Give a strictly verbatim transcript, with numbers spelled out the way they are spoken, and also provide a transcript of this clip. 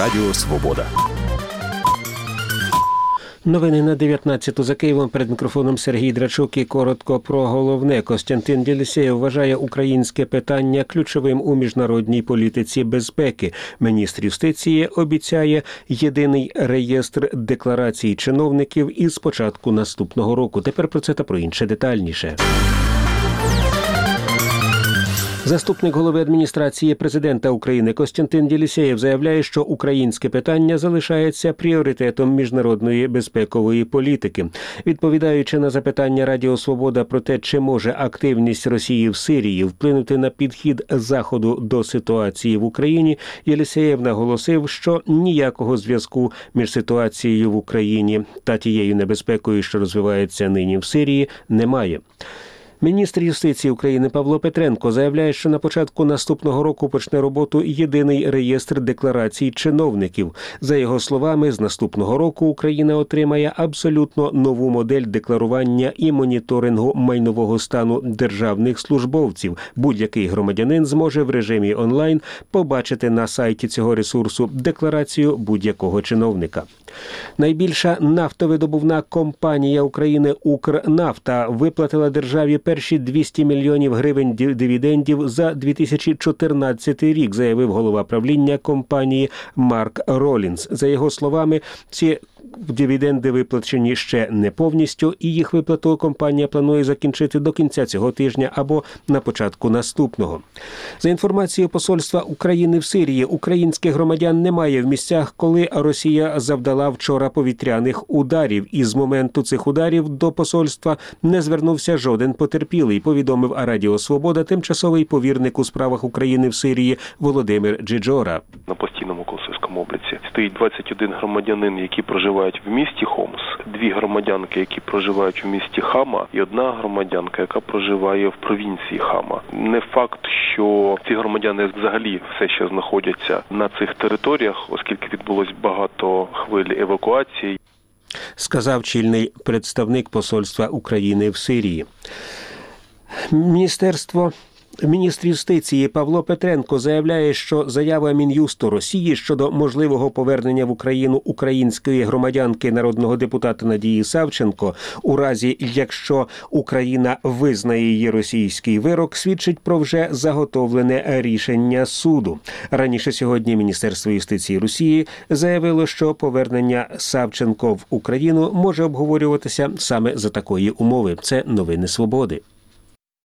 Радіо Свобода. Новини на дев'ятнадцяту за Києвом. Перед мікрофоном Сергій Драчук і коротко про головне. Костянтин Єлисєєв вважає українське питання ключовим у міжнародній політиці безпеки. Міністр юстиції обіцяє єдиний реєстр декларацій чиновників із початку наступного року. Тепер про це та про інше детальніше. Заступник голови адміністрації президента України Костянтин Єлисєєв заявляє, що українське питання залишається пріоритетом міжнародної безпекової політики. Відповідаючи на запитання Радіо Свобода про те, чи може активність Росії в Сирії вплинути на підхід Заходу до ситуації в Україні, Єлисєєв наголосив, що ніякого зв'язку між ситуацією в Україні та тією небезпекою, що розвивається нині в Сирії, немає. Міністр юстиції України Павло Петренко заявляє, що на початку наступного року почне роботу єдиний реєстр декларацій чиновників. За його словами, з наступного року Україна отримає абсолютно нову модель декларування і моніторингу майнового стану державних службовців. Будь-який громадянин зможе в режимі онлайн побачити на сайті цього ресурсу декларацію будь-якого чиновника. Найбільша нафтовидобувна компанія України «Укрнафта» виплатила державі перші двісті мільйонів гривень дивідендів за дві тисячі чотирнадцятий рік, заявив голова правління компанії Марк Ролінс. За його словами, ці дивіденди виплачені ще не повністю, і їх виплату компанія планує закінчити до кінця цього тижня або на початку наступного. За інформацією посольства України в Сирії, українських громадян немає в місцях, коли Росія завдала вчора повітряних ударів. І з моменту цих ударів до посольства не звернувся жоден потерпілий, повідомив Радіо Свобода тимчасовий повірник у справах України в Сирії Володимир Джиджора. На постійному консульському обліці стоїть двадцять один громадянин, які проживають в місті Хомс, дві громадянки, які проживають в місті Хама, і одна громадянка, яка проживає в провінції Хама. Не факт, що ці громадяни взагалі все ще знаходяться на цих територіях, оскільки відбулось багато хвиль евакуації, сказав чільний представник посольства України в Сирії. Міністерство Міністр юстиції Павло Петренко заявляє, що заява Мін'юсту Росії щодо можливого повернення в Україну української громадянки народного депутата Надії Савченко у разі, якщо Україна визнає її російський вирок, свідчить про вже заготовлене рішення суду. Раніше сьогодні Міністерство юстиції Росії заявило, що повернення Савченко в Україну може обговорюватися саме за такої умови. Це новини Свободи.